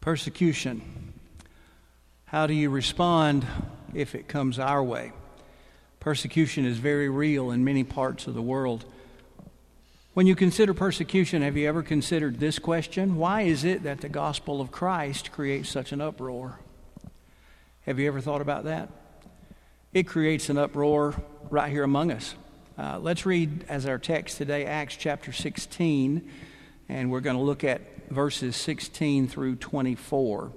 Persecution. How do you respond if it comes our way? Persecution is very real in many parts of the world. When you consider persecution, have you ever considered this question? Why is it that the gospel of Christ creates such an uproar? Have you ever thought about that? It creates an uproar right here among us. Let's read as our text today, Acts chapter 16, and we're going to look at verses 16 through 24.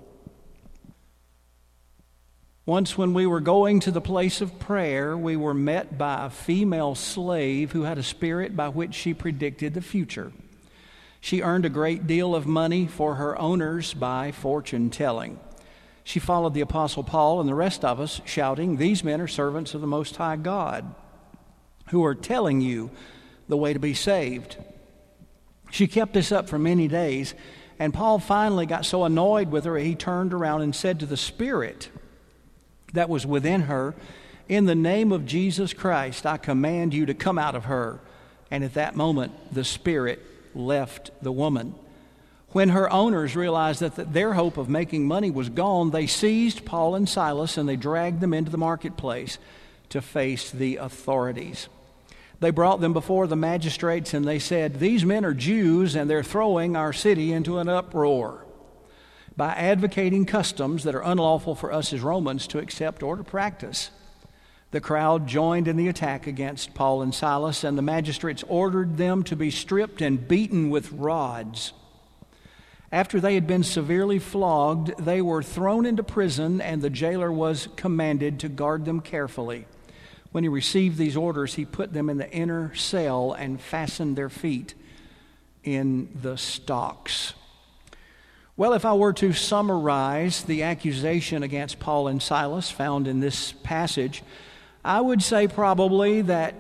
Once when we were going to the place of prayer, we were met by a female slave who had a spirit by which she predicted the future. She earned a great deal of money for her owners by fortune-telling. She followed the Apostle Paul and the rest of us, shouting, "These men are servants of the Most High God, who are telling you the way to be saved." She kept this up for many days, and Paul finally got so annoyed with her, he turned around and said to the spirit that was within her, "In the name of Jesus Christ, I command you to come out of her." And at that moment, the spirit left the woman. When her owners realized that their hope of making money was gone, they seized Paul and Silas and they dragged them into the marketplace to face the authorities. They brought them before the magistrates and they said, "These men are Jews and they're throwing our city into an uproar by advocating customs that are unlawful for us as Romans to accept or to practice." The crowd joined in the attack against Paul and Silas, and the magistrates ordered them to be stripped and beaten with rods. After they had been severely flogged, they were thrown into prison, and the jailer was commanded to guard them carefully. When he received these orders, he put them in the inner cell and fastened their feet in the stocks. Well, if I were to summarize the accusation against Paul and Silas found in this passage, I would say probably that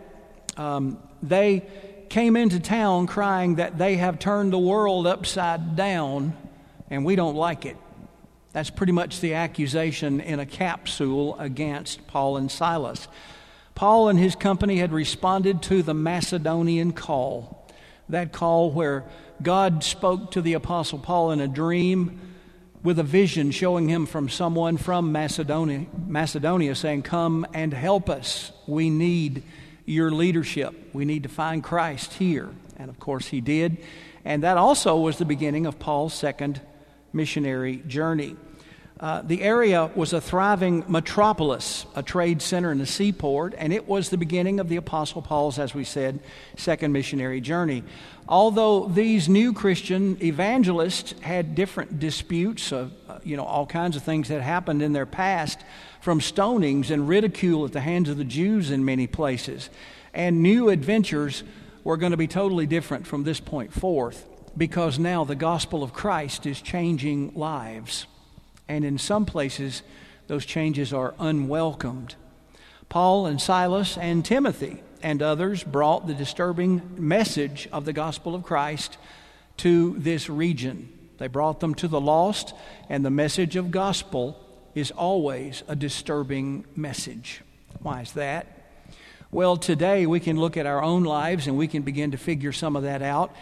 they came into town crying that they have turned the world upside down and we don't like it. That's pretty much the accusation in a capsule against Paul and Silas. Paul and his company had responded to the Macedonian call, that call where God spoke to the Apostle Paul in a dream with a vision showing him from someone from Macedonia saying, "Come and help us. We need your leadership. We need to find Christ here." And of course he did. And that also was the beginning of Paul's second missionary journey. The area was a thriving metropolis, a trade center and a seaport, and it was the beginning of the Apostle Paul's, as we said, second missionary journey. Although these new Christian evangelists had different disputes of, all kinds of things that happened in their past, from stonings and ridicule at the hands of the Jews in many places. And new adventures were going to be totally different from this point forth, because now the gospel of Christ is changing lives. And in some places, those changes are unwelcomed. Paul and Silas and Timothy and others brought the disturbing message of the gospel of Christ to this region. They brought them to the lost, and the message of gospel is always a disturbing message. Why is that? Well, today we can look at our own lives and we can begin to figure some of that out.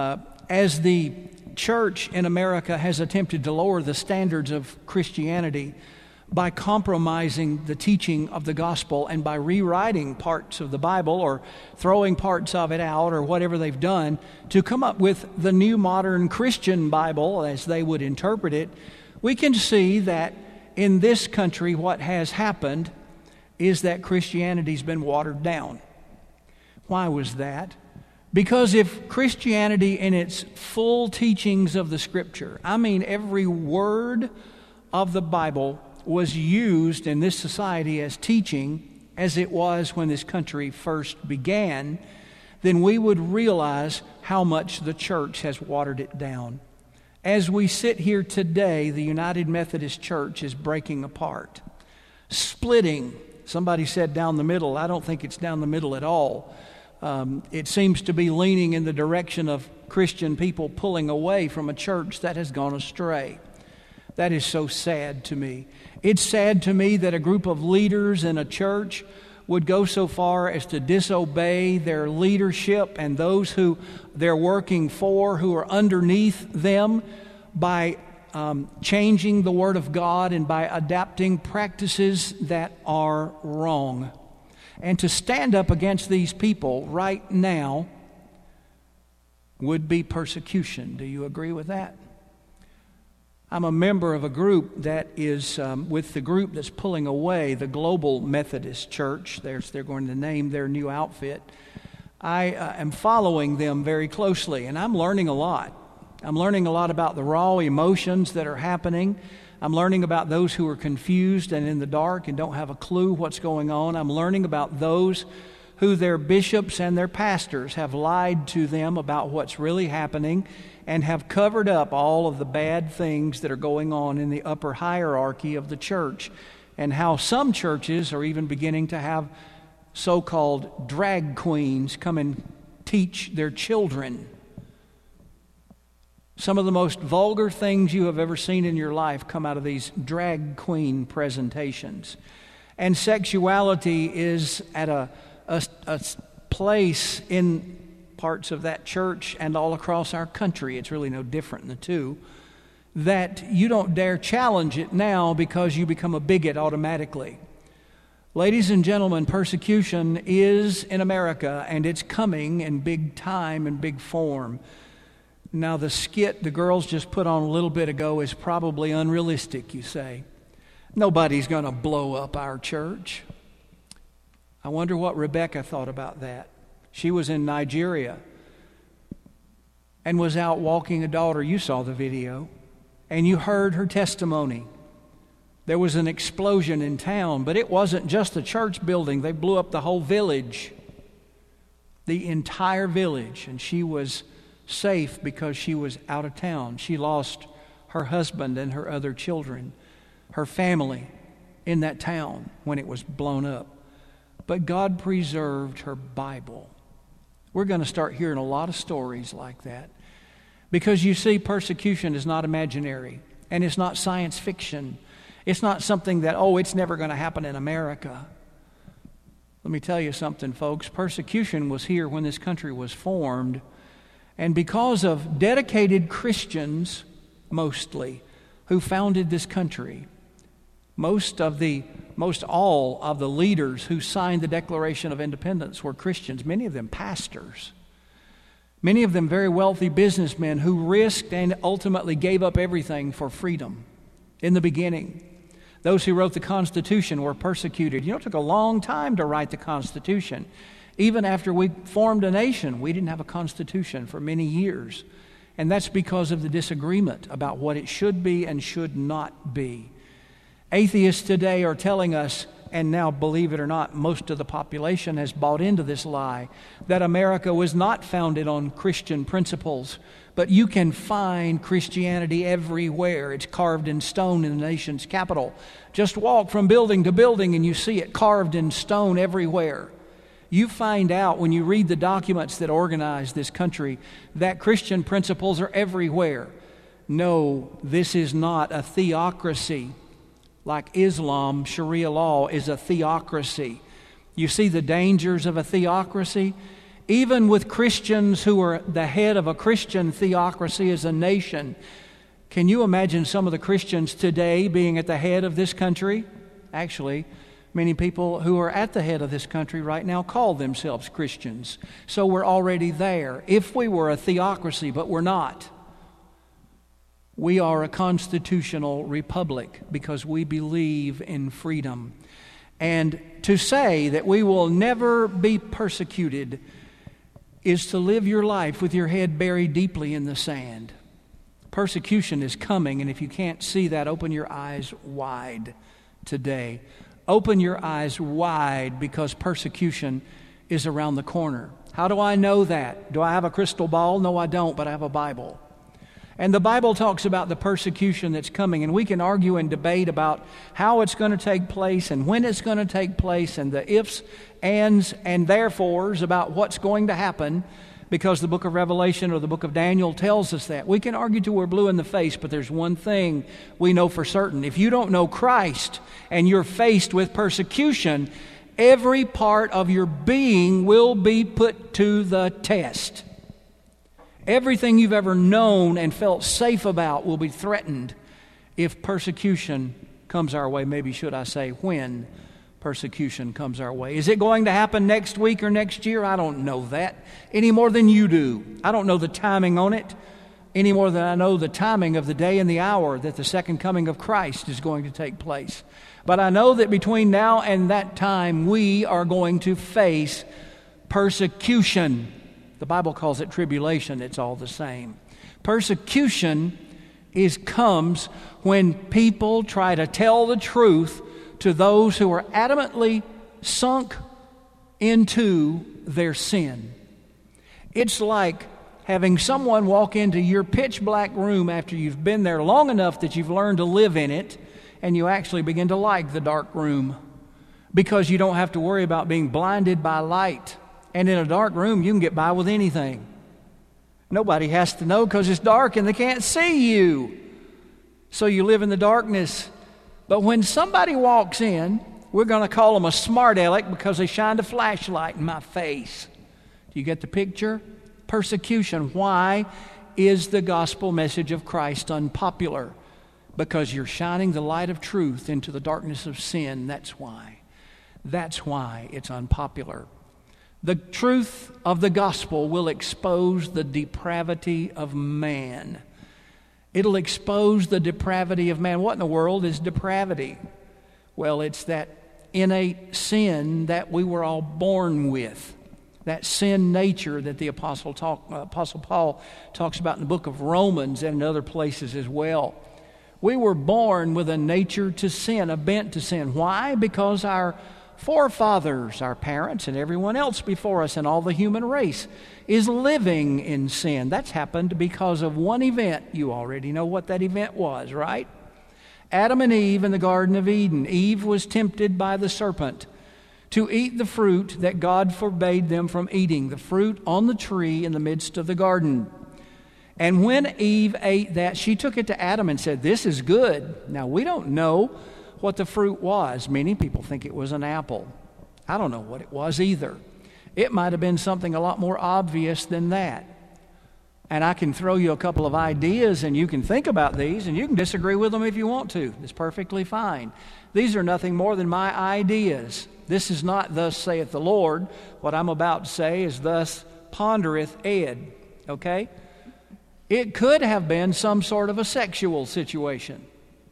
As the church in America has attempted to lower the standards of Christianity by compromising the teaching of the gospel and by rewriting parts of the Bible or throwing parts of it out or whatever they've done to come up with the new modern Christian Bible as they would interpret it, we can see that in this country what has happened is that Christianity's been watered down. Why was that? Because if Christianity in its full teachings of the Scripture, I mean every word of the Bible, was used in this society as teaching as it was when this country first began, then we would realize how much the church has watered it down. As we sit here today, the United Methodist Church is breaking apart, splitting. Somebody said down the middle. I don't think it's down the middle at all. It seems to be leaning in the direction of Christian people pulling away from a church that has gone astray. That is so sad to me. It's sad to me that a group of leaders in a church would go so far as to disobey their leadership and those who they're working for, who are underneath them, by changing the Word of God and by adapting practices that are wrong. And to stand up against these people right now would be persecution. Do you agree with that? I'm a member of a group that is with the group that's pulling away the Global Methodist Church. They're going to name their new outfit. I am following them very closely, and I'm learning a lot. I'm learning a lot about the raw emotions that are happening. I'm learning about those who are confused and in the dark and don't have a clue what's going on. I'm learning about those who their bishops and their pastors have lied to them about what's really happening and have covered up all of the bad things that are going on in the upper hierarchy of the church, and how some churches are even beginning to have so-called drag queens come and teach their children. Some of the most vulgar things you have ever seen in your life come out of these drag queen presentations. And sexuality is at a place in parts of that church and all across our country. It's really no different in the two. That you don't dare challenge it now because you become a bigot automatically. Ladies and gentlemen, persecution is in America, and it's coming in big time and big form. Now, the skit the girls just put on a little bit ago is probably unrealistic, you say. Nobody's going to blow up our church. I wonder what Rebecca thought about that. She was in Nigeria and was out walking a daughter. You saw the video, and you heard her testimony. There was an explosion in town, but it wasn't just the church building. They blew up the whole village, the entire village, and she was safe because she was out of town. She lost her husband and her other children, her family in that town when it was blown up. But God preserved her Bible. We're going to start hearing a lot of stories like that, because you see, persecution is not imaginary, and it's not science fiction. It's not something that, it's never going to happen in America. Let me tell you something, folks. Persecution was here when this country was formed. And because of dedicated Christians, mostly, who founded this country, most all of the leaders who signed the Declaration of Independence were Christians, many of them pastors, many of them very wealthy businessmen who risked and ultimately gave up everything for freedom in the beginning. Those who wrote the Constitution were persecuted. It took a long time to write the Constitution. Even after we formed a nation, we didn't have a constitution for many years. And that's because of the disagreement about what it should be and should not be. Atheists today are telling us, and now, believe it or not, most of the population has bought into this lie, that America was not founded on Christian principles. But you can find Christianity everywhere. It's carved in stone in the nation's capital. Just walk from building to building and you see it carved in stone everywhere. You find out when you read the documents that organize this country that Christian principles are everywhere. No, this is not a theocracy like Islam. Sharia law is a theocracy. You see the dangers of a theocracy? Even with Christians who are the head of a Christian theocracy as a nation, can you imagine some of the Christians today being at the head of this country? Actually, many people who are at the head of this country right now call themselves Christians. So we're already there. If we were a theocracy, but we're not. We are a constitutional republic because we believe in freedom. And to say that we will never be persecuted is to live your life with your head buried deeply in the sand. Persecution is coming, and if you can't see that, open your eyes wide today. Open your eyes wide, because persecution is around the corner. How do I know that? Do I have a crystal ball? No, I don't, but I have a Bible. And the Bible talks about the persecution that's coming, and we can argue and debate about how it's going to take place and when it's going to take place and the ifs, ands, and therefores about what's going to happen, because the book of Revelation or the book of Daniel tells us that. We can argue till we're blue in the face, but there's one thing we know for certain. If you don't know Christ and you're faced with persecution, every part of your being will be put to the test. Everything you've ever known and felt safe about will be threatened if persecution comes our way. Maybe should I say when persecution comes our way. Is it going to happen next week or next year? I don't know that any more than you do. I don't know the timing on it any more than I know the timing of the day and the hour that the second coming of Christ is going to take place. But I know that between now and that time, we are going to face persecution. The Bible calls it tribulation. It's all the same. Persecution comes when people try to tell the truth to those who are adamantly sunk into their sin. It's like having someone walk into your pitch black room after you've been there long enough that you've learned to live in it, and you actually begin to like the dark room because you don't have to worry about being blinded by light. And in a dark room, you can get by with anything. Nobody has to know because it's dark and they can't see you. So you live in the darkness. But when somebody walks in, we're going to call them a smart aleck because they shined a flashlight in my face. Do you get the picture? Persecution. Why is the gospel message of Christ unpopular? Because you're shining the light of truth into the darkness of sin. That's why. That's why it's unpopular. The truth of the gospel will expose the depravity of man. It'll expose the depravity of man. What in the world is depravity? Well, it's that innate sin that we were all born with. That sin nature that the Apostle Paul talks about in the book of Romans and in other places as well. We were born with a nature to sin, a bent to sin. Why? Because our forefathers, our parents, and everyone else before us and all the human race is living in sin. That's happened because of one event. You already know what that event was, right? Adam and Eve in the Garden of Eden. Eve was tempted by the serpent to eat the fruit that God forbade them from eating, the fruit on the tree in the midst of the garden. And when Eve ate that, she took it to Adam and said, "This is good." Now, we don't know what the fruit was. Many people think it was an apple. I don't know what it was either. It might have been something a lot more obvious than that. And I can throw you a couple of ideas and you can think about these and you can disagree with them if you want to. It's perfectly fine. These are nothing more than my ideas. This is not "thus saith the Lord." What I'm about to say is "thus pondereth Ed." Okay? It could have been some sort of a sexual situation.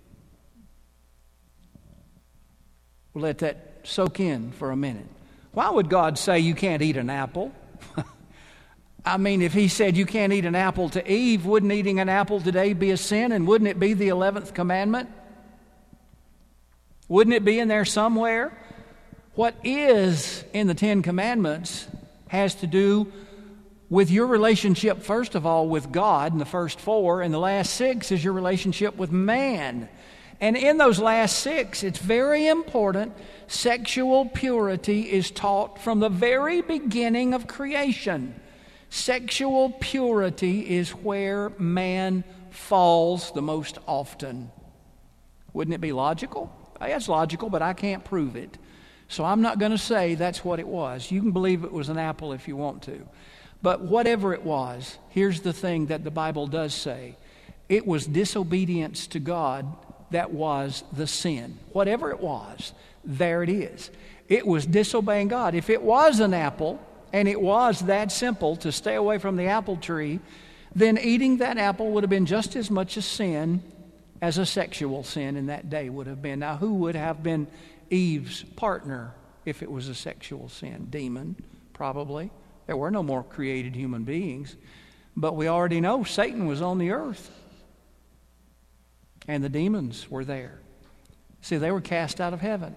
We'll let that soak in for a minute. Why would God say you can't eat an apple? I mean, if he said you can't eat an apple to Eve, wouldn't eating an apple today be a sin? And wouldn't it be the 11th commandment? Wouldn't it be in there somewhere? What is in the 10 commandments has to do with your relationship, first of all, with God in the first 4, and the last 6 is your relationship with man. And in those last 6, it's very important. Sexual purity is taught from the very beginning of creation. Sexual purity is where man falls the most often. Wouldn't it be logical? It's logical, but I can't prove it. So I'm not going to say that's what it was. You can believe it was an apple if you want to. But whatever it was, here's the thing that the Bible does say. It was disobedience to God that was the sin. Whatever it was, there it is. It was disobeying God. If it was an apple, and it was that simple to stay away from the apple tree, then eating that apple would have been just as much a sin as a sexual sin in that day would have been. Now, who would have been Eve's partner if it was a sexual sin? Demon, probably. There were no more created human beings. But we already know Satan was on the earth. And the demons were there. See, they were cast out of heaven.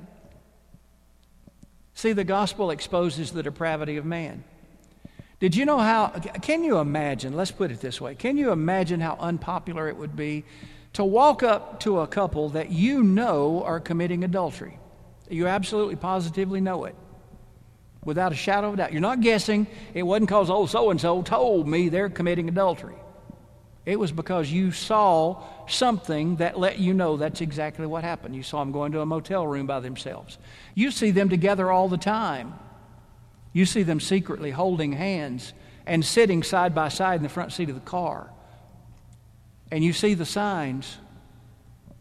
See, the gospel exposes the depravity of man. Did you know can you imagine, let's put it this way, can you imagine how unpopular it would be to walk up to a couple that you know are committing adultery? You absolutely positively know it, without a shadow of a doubt. You're not guessing. It wasn't because, so-and-so told me they're committing adultery. It was because you saw something that let you know that's exactly what happened. You saw them going to a motel room by themselves. You see them together all the time. You see them secretly holding hands and sitting side by side in the front seat of the car. And you see the signs.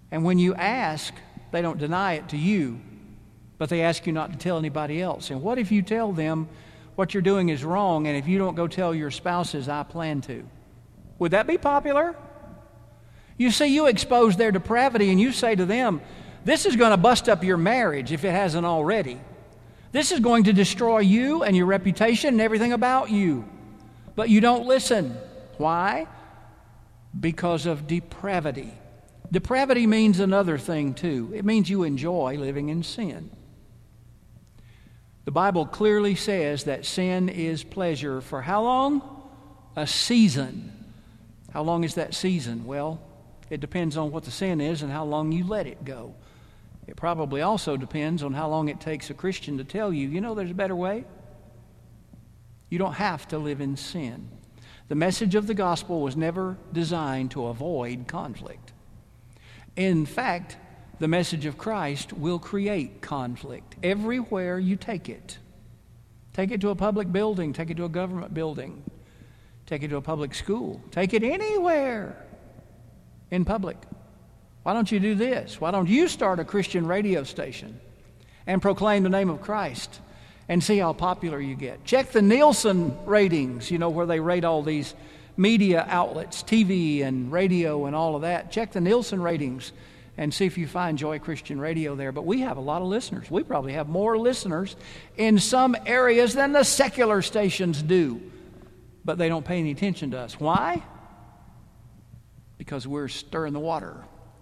And when you ask, they don't deny it to you, but they ask you not to tell anybody else. And what if you tell them what you're doing is wrong, and if you don't go tell your spouses, I plan to? Would that be popular? You see, you expose their depravity and you say to them, this is going to bust up your marriage if it hasn't already. This is going to destroy you and your reputation and everything about you. But you don't listen. Why? Because of depravity. Depravity means another thing too. It means you enjoy living in sin. The Bible clearly says that sin is pleasure for how long? A season. How long is that season? Well, it depends on what the sin is and how long you let it go. It probably also depends on how long it takes a Christian to tell you, you know, there's a better way. You don't have to live in sin. The message of the gospel was never designed to avoid conflict. In fact, the message of Christ will create conflict everywhere you take it. Take it to a public building, take it to a government building, take it to a public school, take it anywhere in public. Why don't you do this? Why don't you start a Christian radio station and proclaim the name of Christ and see how popular you get? Check the Nielsen ratings, you know, where they rate all these media outlets, TV and radio and all of that. Check the Nielsen ratings and see if you find Joy Christian Radio there. But we have a lot of listeners. We probably have more listeners in some areas than the secular stations do. But they don't pay any attention to us. Why? Because we're stirring the water.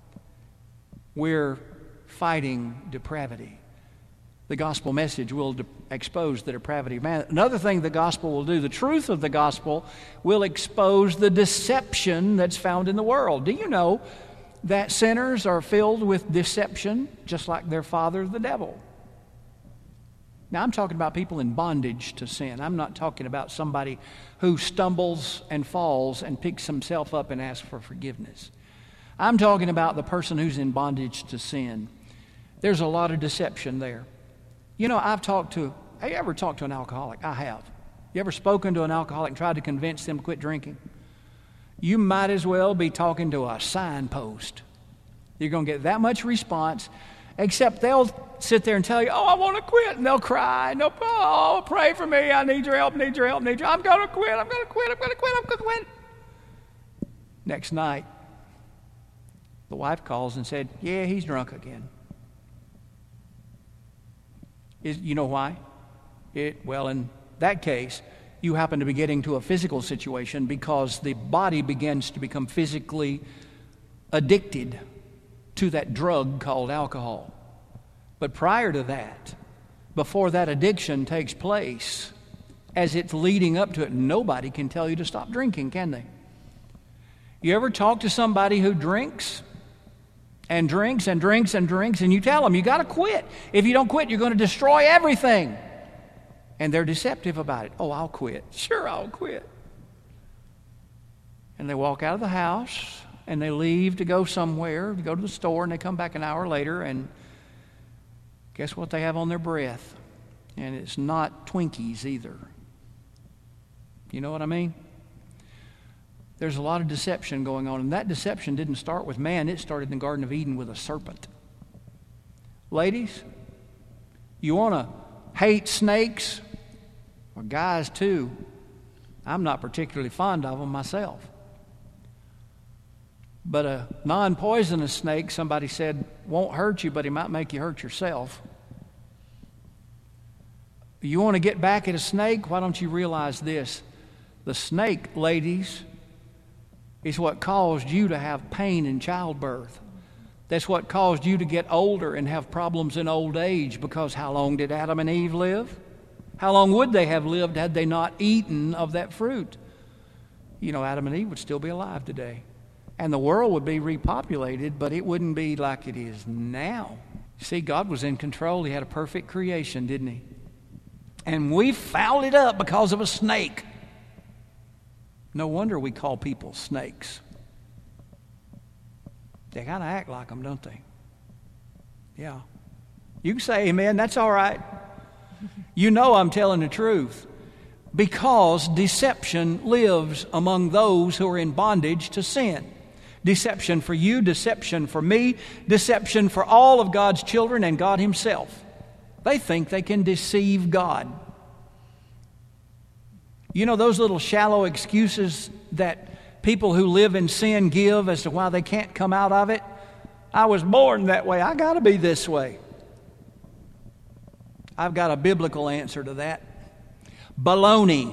We're fighting depravity. The gospel message will expose the depravity of man. Another thing the gospel will do, the truth of the gospel will expose the deception that's found in the world. Do you know that sinners are filled with deception just like their father, the devil? Now, I'm talking about people in bondage to sin. I'm not talking about somebody who stumbles and falls and picks himself up and asks for forgiveness. I'm talking about the person who's in bondage to sin. There's a lot of deception there. You know, have you ever talked to an alcoholic? I have. You ever spoken to an alcoholic and tried to convince them to quit drinking? You might as well be talking to a signpost. You're going to get that much response, except they'll sit there and tell you, oh, I want to quit, and they'll cry, and they'll, oh, pray for me, I need your help, I'm going to quit. Next night, the wife calls and said, yeah, he's drunk again. You know why? Well, in that case, you happen to be getting to a physical situation because the body begins to become physically addicted to that drug called alcohol. But prior to that, before that addiction takes place, as it's leading up to it, nobody can tell you to stop drinking, can they? You ever talk to somebody who drinks and drinks and drinks and drinks, and you tell them, you got to quit. If you don't quit, you're going to destroy everything. And they're deceptive about it. Oh, I'll quit. Sure, I'll quit. And they walk out of the house, and they leave to go somewhere, to go to the store, and they come back an hour later, and guess what they have on their breath? And it's not Twinkies either. You know what I mean? There's a lot of deception going on, and that deception didn't start with man. It started in the Garden of Eden with a serpent. Ladies, you want to hate snakes? Or guys too. I'm not particularly fond of them myself. But a non-poisonous snake, somebody said, won't hurt you, but he might make you hurt yourself. You want to get back at a snake? Why don't you realize this? The snake, ladies, is what caused you to have pain in childbirth. That's what caused you to get older and have problems in old age, because how long did Adam and Eve live? How long would they have lived had they not eaten of that fruit? You know, Adam and Eve would still be alive today. And the world would be repopulated, but it wouldn't be like it is now. See, God was in control. He had a perfect creation, didn't he? And we fouled it up because of a snake. No wonder we call people snakes. They kind of act like them, don't they? Yeah. You can say amen. That's all right. You know I'm telling the truth. Because deception lives among those who are in bondage to sin. Deception for you, deception for me, deception for all of God's children and God Himself. They think they can deceive God. You know those little shallow excuses that people who live in sin give as to why they can't come out of it? I was born that way. I got to be this way. I've got a biblical answer to that. Baloney.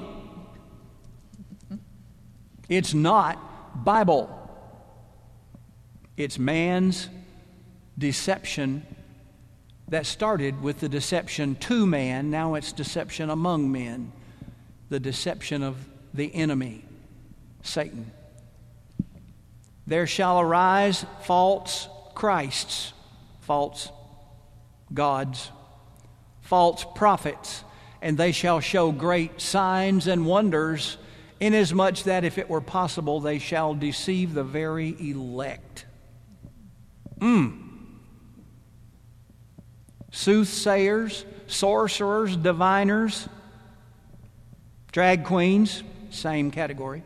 It's not Bible. It's man's deception that started with the deception to man. Now it's deception among men. The deception of the enemy, Satan. There shall arise false Christs, false gods, false prophets, and they shall show great signs and wonders, inasmuch that if it were possible, they shall deceive the very elect. Soothsayers, sorcerers, diviners, drag queens, same category.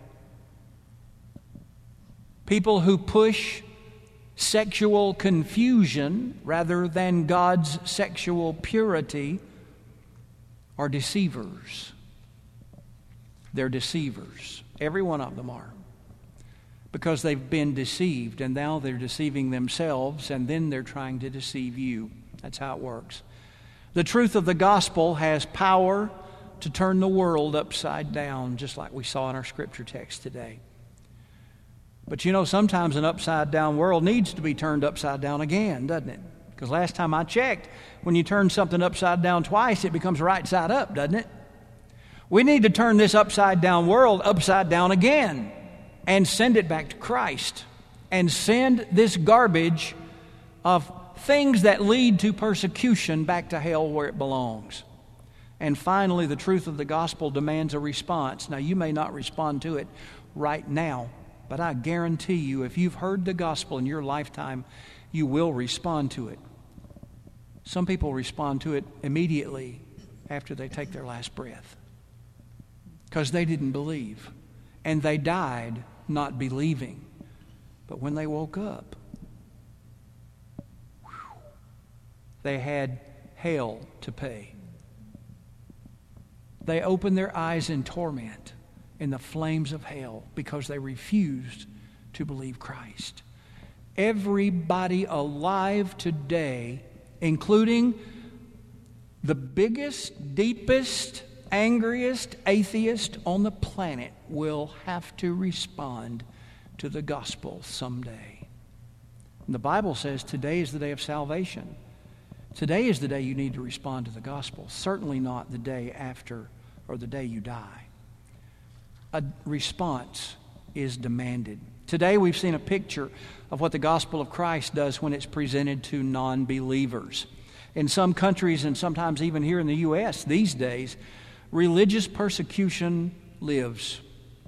People who push sexual confusion rather than God's sexual purity are deceivers. They're deceivers. Every one of them are. Because they've been deceived, and now they're deceiving themselves, and then they're trying to deceive you. That's how it works. The truth of the gospel has power to turn the world upside down, just like we saw in our scripture text today. But you know, sometimes an upside down world needs to be turned upside down again, doesn't it? Because last time I checked, when you turn something upside down twice, it becomes right side up, doesn't it? We need to turn this upside down world upside down again and send it back to Christ, and send this garbage of things that lead to persecution back to hell where it belongs. And finally, the truth of the gospel demands a response. Now, you may not respond to it right now, but I guarantee you, if you've heard the gospel in your lifetime, you will respond to it. Some people respond to it immediately after they take their last breath because they didn't believe, and they died not believing. But when they woke up, they had hell to pay. They opened their eyes in torment in the flames of hell because they refused to believe Christ. Everybody alive today, including the biggest, deepest, angriest atheist on the planet, will have to respond to the gospel someday. And the Bible says today is the day of salvation. Today is the day you need to respond to the gospel. Certainly not the day after or the day you die. A response is demanded. Today we've seen a picture of what the gospel of Christ does when it's presented to non-believers. In some countries, and sometimes even here in the U.S. these days, religious persecution lives.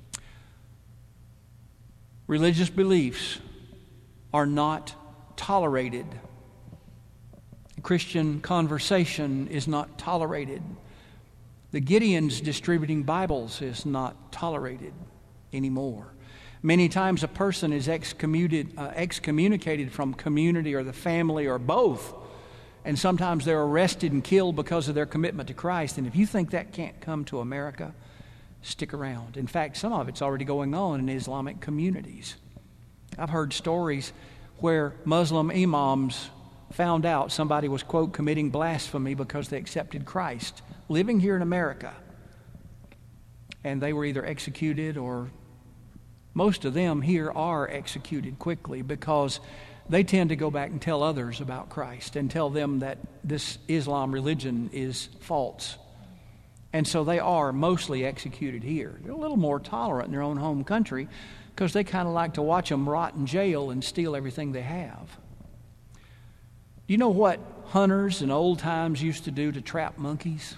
Religious beliefs are not tolerated. Christian conversation is not tolerated. The Gideons distributing Bibles is not tolerated anymore. Many times a person is excommunicated from community or the family or both, and sometimes they're arrested and killed because of their commitment to Christ. And if you think that can't come to America, stick around. In fact, some of it's already going on in Islamic communities. I've heard stories where Muslim imams found out somebody was, quote, committing blasphemy because they accepted Christ, living here in America. And they were either executed, or most of them here are executed quickly because they tend to go back and tell others about Christ and tell them that this Islam religion is false. And so they are mostly executed here. They're a little more tolerant in their own home country because they kind of like to watch them rot in jail and steal everything they have. You know what hunters in old times used to do to trap monkeys?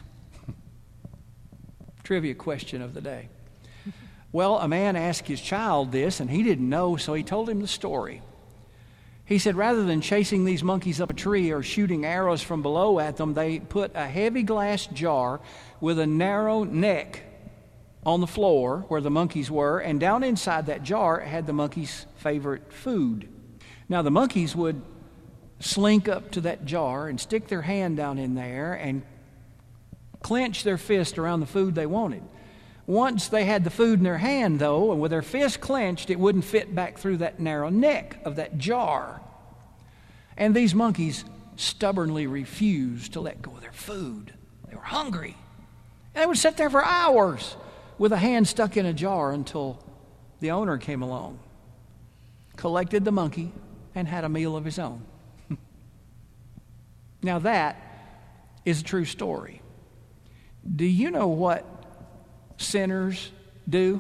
Trivia question of the day. Well, a man asked his child this, and he didn't know, so he told him the story. He said rather than chasing these monkeys up a tree or shooting arrows from below at them, they put a heavy glass jar with a narrow neck on the floor where the monkeys were, and down inside that jar it had the monkeys' favorite food. Now the monkeys would slink up to that jar and stick their hand down in there and clench their fist around the food they wanted. Once they had the food in their hand, though, and with their fist clenched, it wouldn't fit back through that narrow neck of that jar. And these monkeys stubbornly refused to let go of their food. They were hungry. And they would sit there for hours with a hand stuck in a jar until the owner came along, collected the monkey, and had a meal of his own. Now that is a true story. Do you know what sinners do?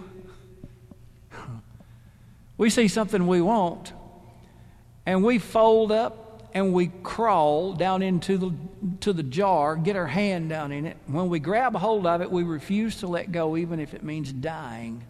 We see something we want, and we fold up and we crawl down into the jar, get our hand down in it. When we grab a hold of it, we refuse to let go, even if it means dying.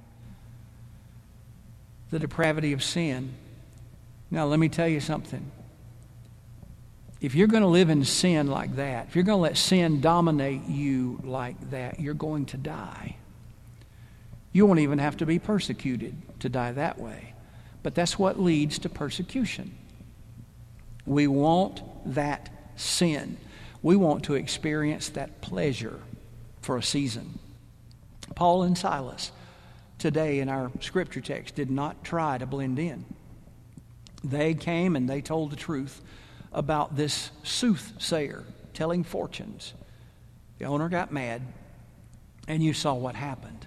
The depravity of sin. Now, let me tell you something. If you're going to live in sin like that, if you're going to let sin dominate you like that, you're going to die. You won't even have to be persecuted to die that way. But that's what leads to persecution. We want that sin. We want to experience that pleasure for a season. Paul and Silas, today in our scripture text, did not try to blend in. They came and they told the truth about this soothsayer telling fortunes. The owner got mad, and you saw what happened.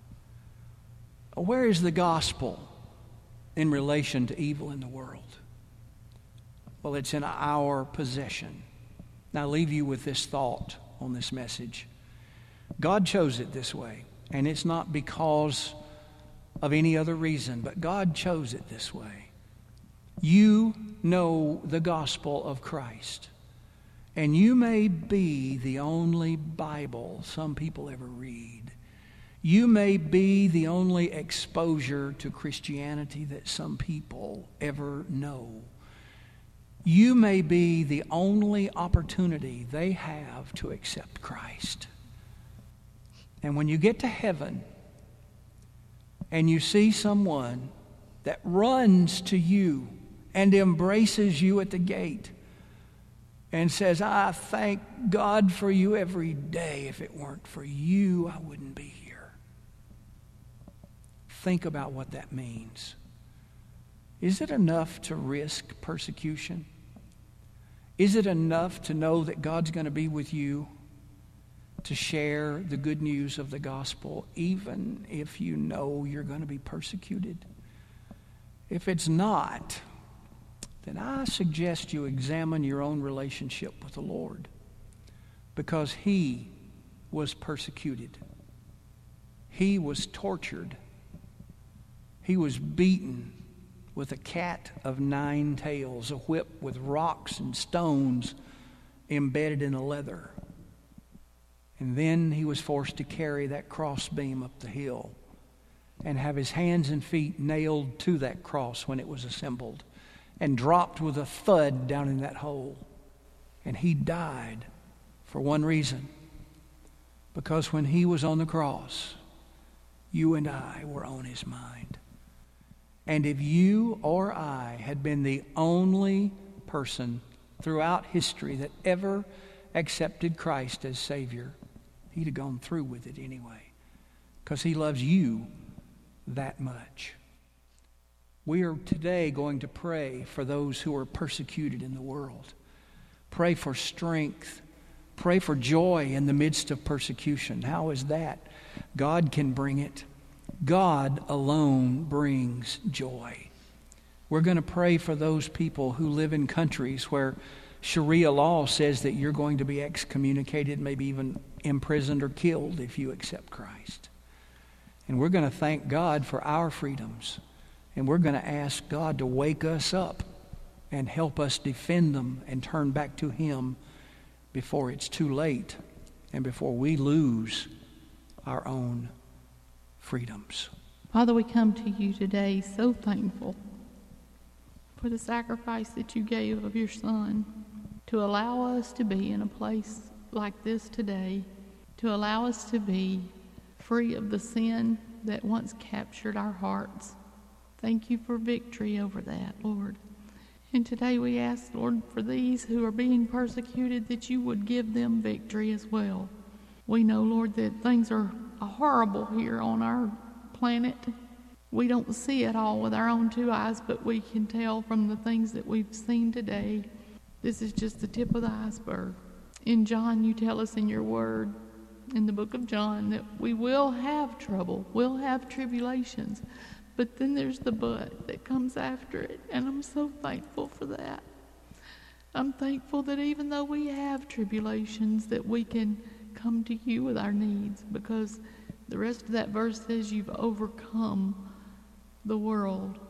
Where is the gospel in relation to evil in the world? Well, it's in our possession. Now, I leave you with this thought on this message. God chose it this way, and it's not because of any other reason, but God chose it this way. You know the gospel of Christ, and you may be the only Bible some people ever read. You may be the only exposure to Christianity that some people ever know. You may be the only opportunity they have to accept Christ. And when you get to heaven and you see someone that runs to you and embraces you at the gate and says, I thank God for you every day. If it weren't for you, I wouldn't be here. Think about what that means. Is it enough to risk persecution? Is it enough to know that God's going to be with you to share the good news of the gospel, even if you know you're going to be persecuted? If it's not, then I suggest you examine your own relationship with the Lord, because He was persecuted. He was tortured. He was beaten with a cat of 9 tails, a whip with rocks and stones embedded in a leather. And then he was forced to carry that crossbeam up the hill and have his hands and feet nailed to that cross when it was assembled and dropped with a thud down in that hole. And he died for one reason, because when he was on the cross, you and I were on his mind. And if you or I had been the only person throughout history that ever accepted Christ as Savior, he'd have gone through with it anyway, because he loves you that much. We are today going to pray for those who are persecuted in the world. Pray for strength. Pray for joy in the midst of persecution. How is that? God can bring it. God alone brings joy. We're going to pray for those people who live in countries where Sharia law says that you're going to be excommunicated, maybe even imprisoned or killed if you accept Christ. And we're going to thank God for our freedoms. And we're going to ask God to wake us up and help us defend them and turn back to Him before it's too late and before we lose our own freedoms. Father, we come to you today so thankful for the sacrifice that you gave of your Son to allow us to be in a place like this today, to allow us to be free of the sin that once captured our hearts. Thank you for victory over that, Lord. And today we ask, Lord, for these who are being persecuted, that you would give them victory as well. We know, Lord, that things are horrible here on our planet. We don't see it all with our own two eyes, but we can tell from the things that we've seen today. This is just the tip of the iceberg. In John, you tell us in your word, in the book of John, that we will have trouble, we'll have tribulations, but then there's the but that comes after it, and I'm so thankful for that. I'm thankful that even though we have tribulations, that we can come to you with our needs, because the rest of that verse says you've overcome the world.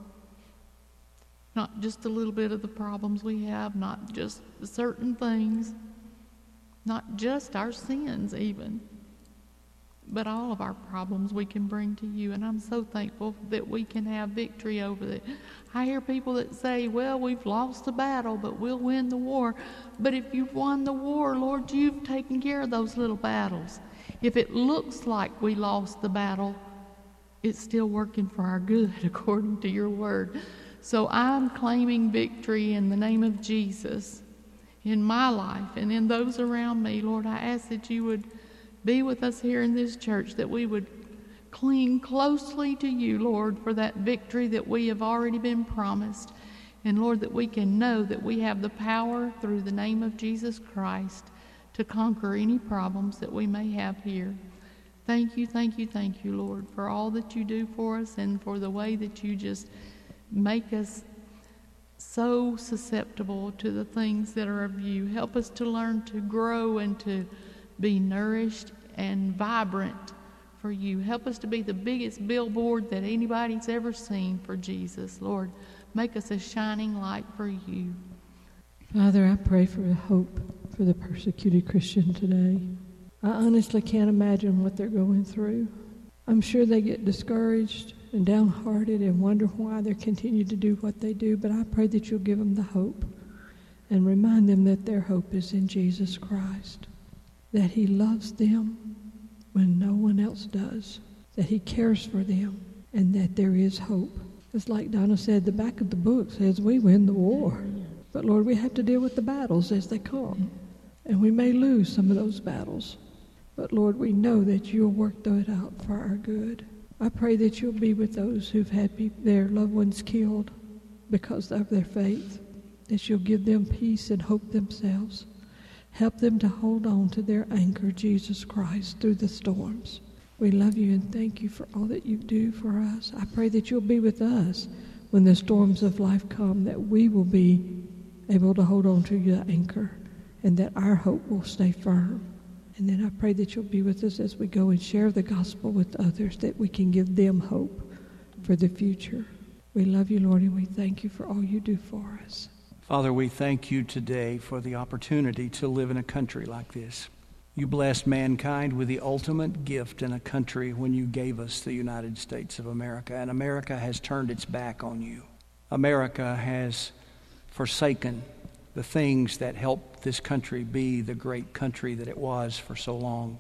Not just a little bit of the problems we have, not just certain things, not just our sins even, but all of our problems we can bring to you. And I'm so thankful that we can have victory over it. I hear people that say, well, we've lost the battle, but we'll win the war. But if you've won the war, Lord, you've taken care of those little battles. If it looks like we lost the battle, it's still working for our good according to your word. So I'm claiming victory in the name of Jesus in my life and in those around me. Lord, I ask that you would be with us here in this church, that we would cling closely to you, Lord, for that victory that we have already been promised. And Lord, that we can know that we have the power through the name of Jesus Christ to conquer any problems that we may have here. Thank you, Lord, for all that you do for us and for the way that you just make us so susceptible to the things that are of you. Help us to learn to grow and to be nourished and vibrant for you. Help us to be the biggest billboard that anybody's ever seen for Jesus. Lord, make us a shining light for you. Father, I pray for hope for the persecuted Christian today. I honestly can't imagine what they're going through. I'm sure they get discouraged and downhearted and wonder why they continue to do what they do, but I pray that you'll give them the hope and remind them that their hope is in Jesus Christ, that he loves them when no one else does, that he cares for them, and that there is hope. It's like Donna said, the back of the book says we win the war. But Lord, we have to deal with the battles as they come. And we may lose some of those battles. But Lord, we know that you'll work that out for our good. I pray that you'll be with those who've had their loved ones killed because of their faith, that you'll give them peace and hope themselves. Help them to hold on to their anchor, Jesus Christ, through the storms. We love you and thank you for all that you do for us. I pray that you'll be with us when the storms of life come, that we will be able to hold on to your anchor and that our hope will stay firm. And then I pray that you'll be with us as we go and share the gospel with others, that we can give them hope for the future. We love you, Lord, and we thank you for all you do for us. Father, we thank you today for the opportunity to live in a country like this. You blessed mankind with the ultimate gift in a country when you gave us the United States of America, and America has turned its back on you. America has forsaken the things that helped this country be the great country that it was for so long.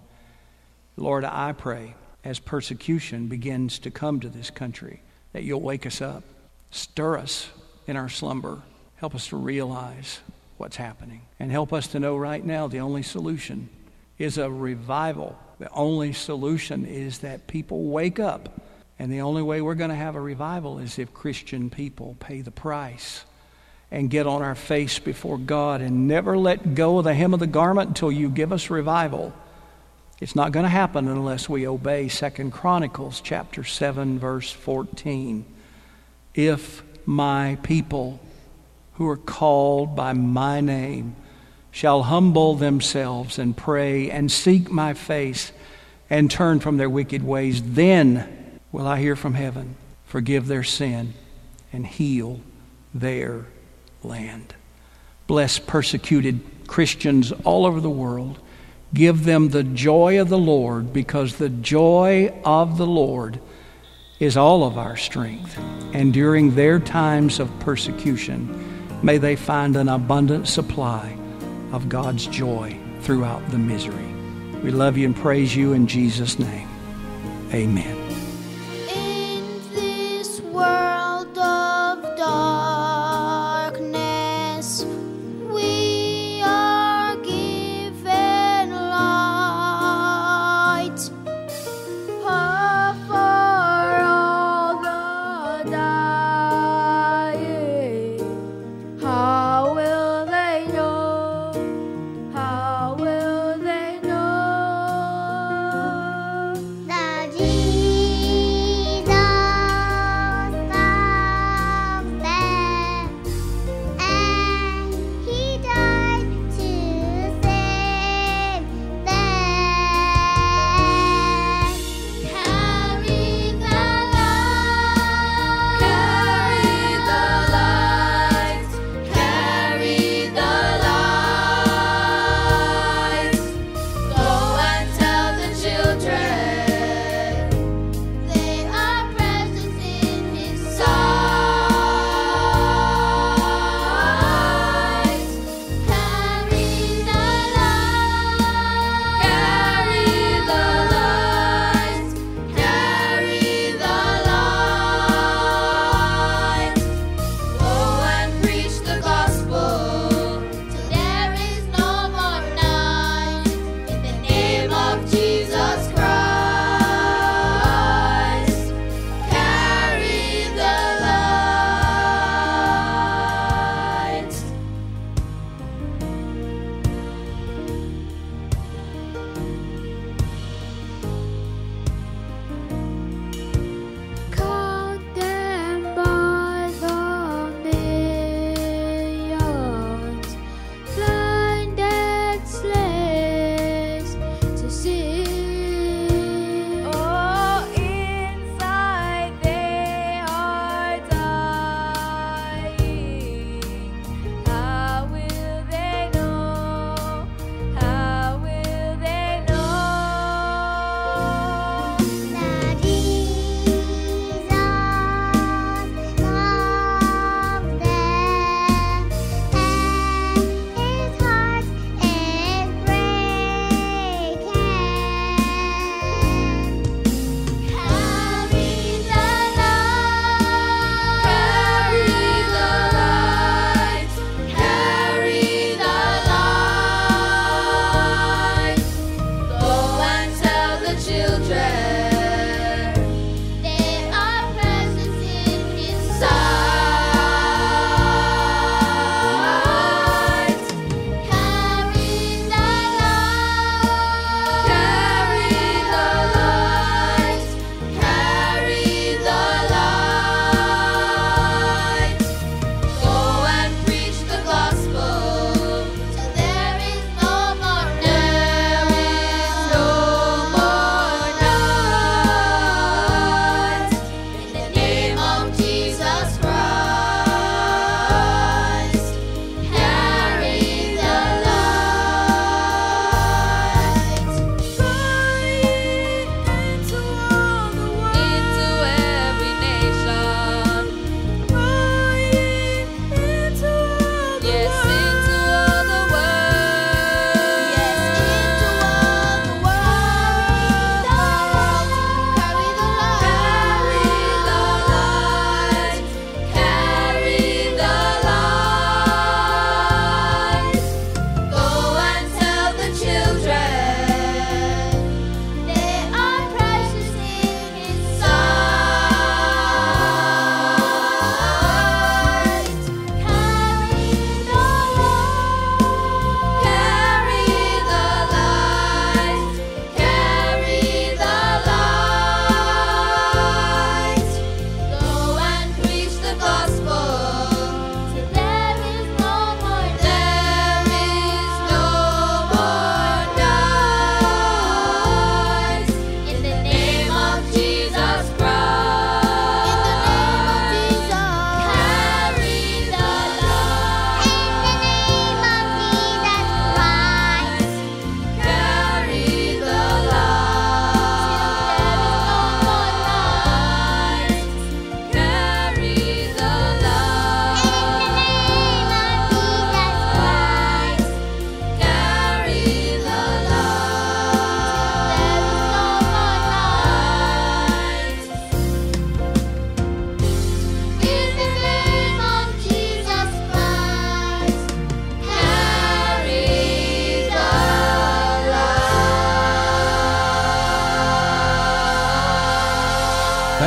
Lord, I pray as persecution begins to come to this country that you'll wake us up, stir us in our slumber, help us to realize what's happening, and help us to know right now the only solution is a revival. The only solution is that people wake up, and the only way we're going to have a revival is if Christian people pay the price and get on our face before God and never let go of the hem of the garment until you give us revival. It's not going to happen unless we obey 2 Chronicles chapter 7, verse 14. If my people who are called by my name shall humble themselves and pray and seek my face and turn from their wicked ways, then will I hear from heaven, forgive their sin, and heal their land. Bless persecuted Christians all over the world. Give them the joy of the Lord, because the joy of the Lord is all of our strength. And during their times of persecution, may they find an abundant supply of God's joy throughout the misery. We love you and praise you in Jesus' name. Amen. In this world of darkness, we are given light. For all the dying, how will they know? How will they know that Jesus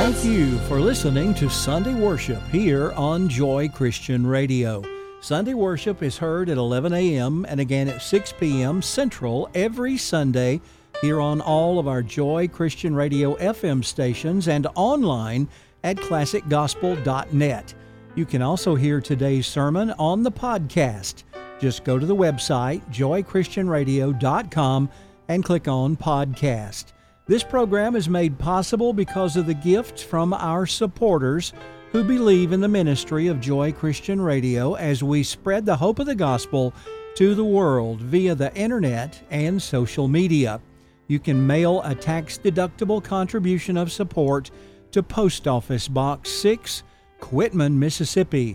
Thank you for listening to Sunday Worship here on Joy Christian Radio. Sunday Worship is heard at 11 a.m. and again at 6 p.m. Central every Sunday here on all of our Joy Christian Radio FM stations and online at classicgospel.net. You can also hear today's sermon on the podcast. Just go to the website, joychristianradio.com, and click on Podcast. This program is made possible because of the gifts from our supporters who believe in the ministry of Joy Christian Radio as we spread the hope of the gospel to the world via the internet and social media. You can mail a tax-deductible contribution of support to Post Office Box 6, Quitman, Mississippi,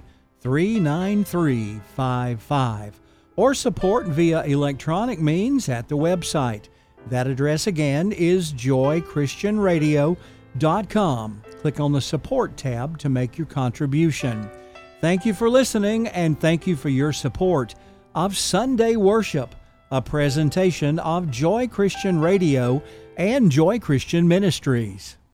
39355, or support via electronic means at the website. That address again is joychristianradio.com. Click on the Support tab to make your contribution. Thank you for listening, and thank you for your support of Sunday Worship, a presentation of Joy Christian Radio and Joy Christian Ministries.